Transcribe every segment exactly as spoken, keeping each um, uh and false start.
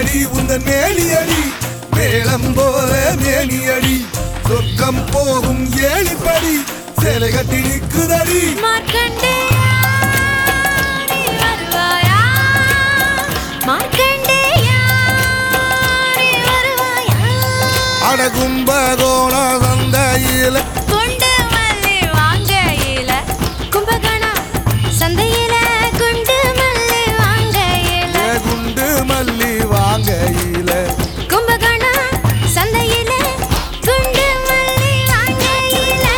அடி உந்தன் மேலியடி மேளம் போல மேனியடி சொர்க்கம் போகும் ஏழிப்படி சேலை கட்டி நிற்குதடி அடகும்பகோண சந்தையில குண்டு மல்லி வாங்கையில கும்பகோண சந்தையில குண்டு மல்லி வாங்கையில குண்டு மல்லி வாங்கையில கும்பகோண சந்தையில குண்டு மல்லி வாங்கையில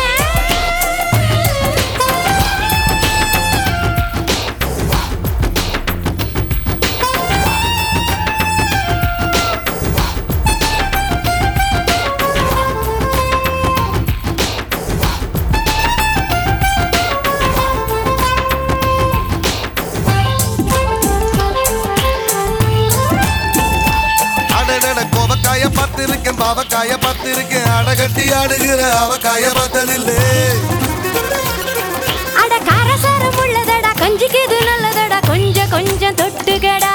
கோவக்காய பார்த்திருக்கேன் பாவக்காய பார்த்திருக்கேன் அடகட்டி ஆடுகிற அவக்காய பார்த்ததில்லை அட காரசாரம் உள்ளதடா கொஞ்சிக்கு இது நல்லதடா கொஞ்சம் கொஞ்சம் தொட்டுகடா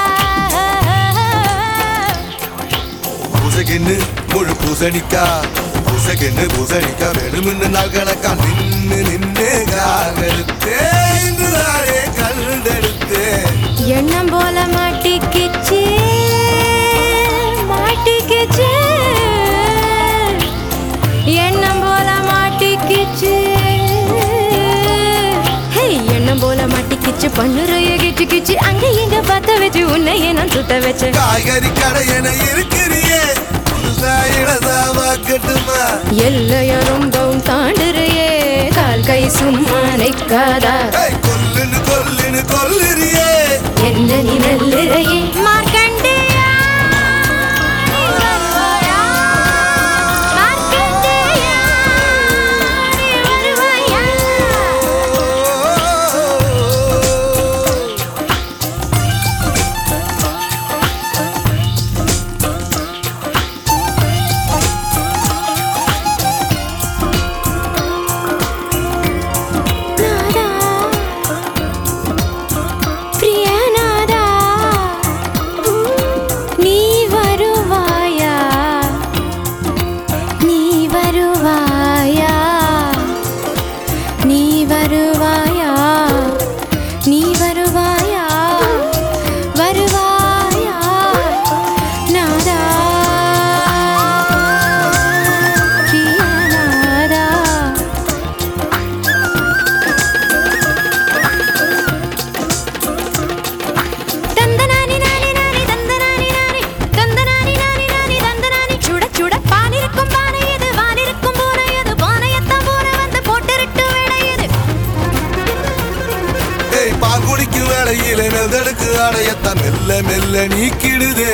பூசகின்னு முழு பூசணிக்கா பூசகின்னு பூசணிக்கா வேணும்னு நாள் கணக்கா நின்னு நின்னு காகெடுத்தே இன்றுதானே கண்டெடுத்தே எண்ணம் போல மாட்டிக்கிச்சு மாட்டிக்கிச்சு எண்ணம் போல மாட்டிக்கிச்சு எண்ணம் போல மாட்டிக்கிச்சு பண்ணுறைய கிச்சு கிச்சு அங்க இங்க பத்த வச்சு உன்னையே நான் சுட்ட வச்சு காய்கறி கடை என இருக்கிறியே புதுசா இடதா வாக்கட்டுமா எல்லைய ரொம்பவும் தாண்டுறையே கால் கை சும்மா நிற்காதா கொல்லுன்னு கொல்லுன்னு கொல்லுறியே என்ன நீ நல்லுறையே மார்க்கண்டே நெதடுக்கு அடையத்த மெல்ல மெல்ல நீக்கிடுதே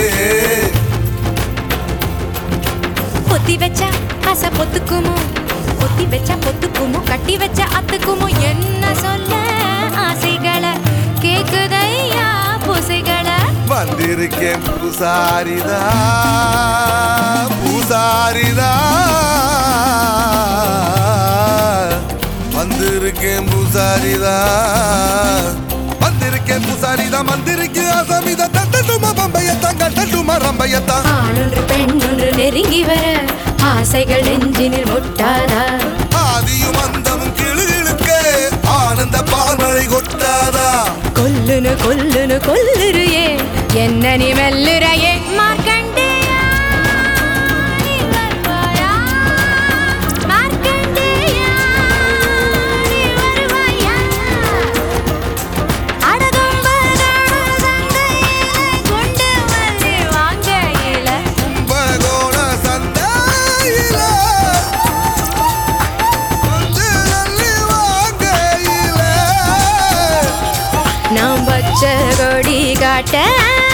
பொத்தி வச்சா ஆசை பொத்துக்குமோ பொத்தி வச்சா பொத்துக்குமோ கட்டி வச்ச அத்துக்குமோ என்ன சொல்ல ஆசைகளை கேக்குதையா பூசைகளை வந்திருக்கேன் பூசாரிதா பூசாரிதா வந்திருக்கேன் பூசாரிதா வந்திருக்கேன் பூசாரிதா மந்திருக்கு அசமித தட்டட்டுமா பம்பையத்தான் கட்டட்டுமா ரம்பையத்தான் ஆணொன்று பெண்ணொன்று நெருங்கி வர ஆசைகள் நெஞ்சினில் முட்டாதா ஆதியும் அந்தமும் கிளுகிழுக்க ஆனந்த பால்மழை கொட்டாதா கொல்லுனு கொல்லுனு கொல்லுறியே என்ன நீ மெல்லுறையே மார்க்கண்டே நான் பச்சை கொடி காட்ட